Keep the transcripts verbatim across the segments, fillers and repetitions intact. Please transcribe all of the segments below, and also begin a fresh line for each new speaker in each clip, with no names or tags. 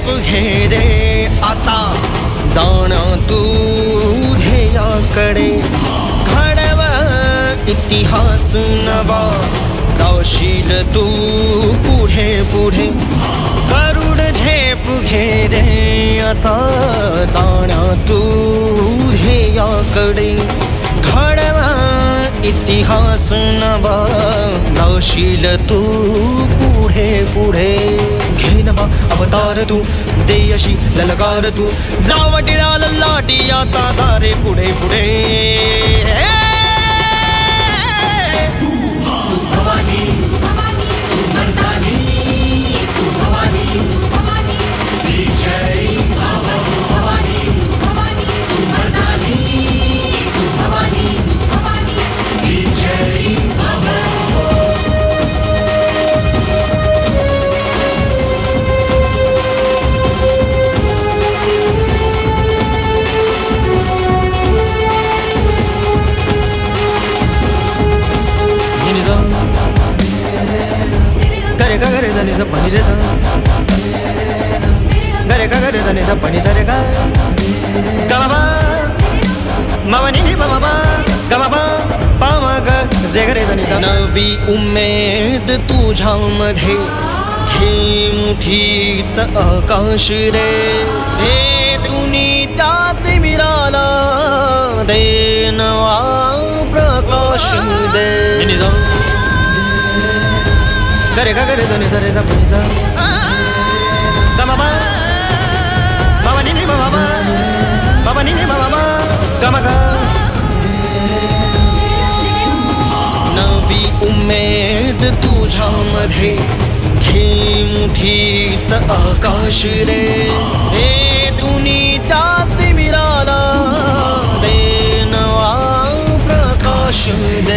झेप घे रे आता जाणा तू ध्येयाकडे घडव इतिहास नवा जाशील तू पुढे पुढे गरुड झेप घे रे आता जाणा तू ध्येयाकडे घडव इतिहास नवा जाशील तू पुढे पुढे घे नवा अवतार तू देयशी ललकार तू लावटिळा ललाटी आता जा रे पुढे पुढे
तू भवानी तू मर्दानी तू भवानी विजयी भव भवानी तू मर्दानी तू भवानी विजयी भव
गरे गा गरे जाने सा पानी रे सा गरे गा गरे जाने सा पानी सा रे गा गा बाबा मामा नी नी बाबा गा बाबा पामा गा रे गरे जाने सा नवी उमेद तुझ्यामध्ये घे मुठीत आकाश रे हे तुनी त्यात मिराला दे नवा प्रकाश दे गरे गा गरे जाने सा रे सा पानी सा गा बाबा मामा नी नी बाबा बाबा नी नी बाबा गा मा गा नवी उमेद तुझ्यामध्ये घे मुठीत आकाश रे हे तुनी त्यात मिराला दे नवा प्रकाश दे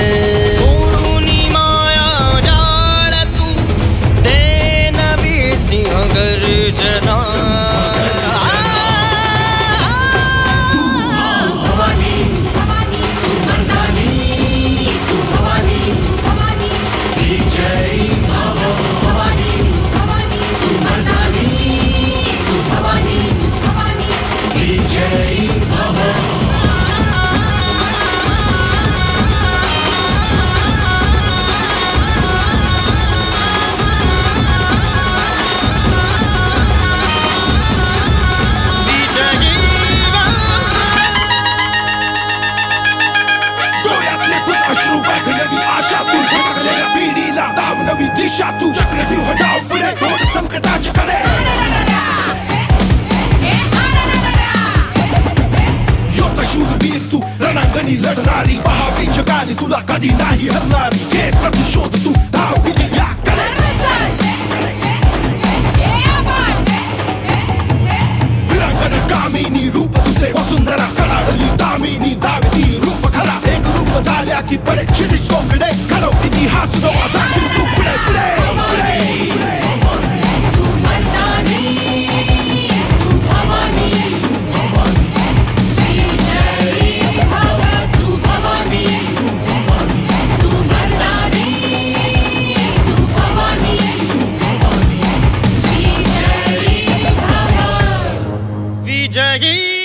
गर्जना
तू भवानी तू मर्दानी तू भवानी विजयी भव भवानी तू मर्दानी तू भवानी विजयी भव नवी दिशा तू चक्रव्यूह डाव पुढे दोन संकटाची कडे योद्धा शूरवीर तू रणांगणी लढणारी पहावी जगाने तुला कधी नाही हरणारी घे प्रतिशोध तू धाव विजयाकडे विरांगण कामिनी रूप तुझे वसुंधरा कडाडली दामिनी दाविती रूप खरा एक रूप झाल्या की पडे शिरीष तोकडे घडव इतिहास नवा जाशील तू पुढे पुढे तू मर्दानी तू भवानी विजयी भव तू भवानी तू मर्दानी तू भवानी विजयी भव
विजयी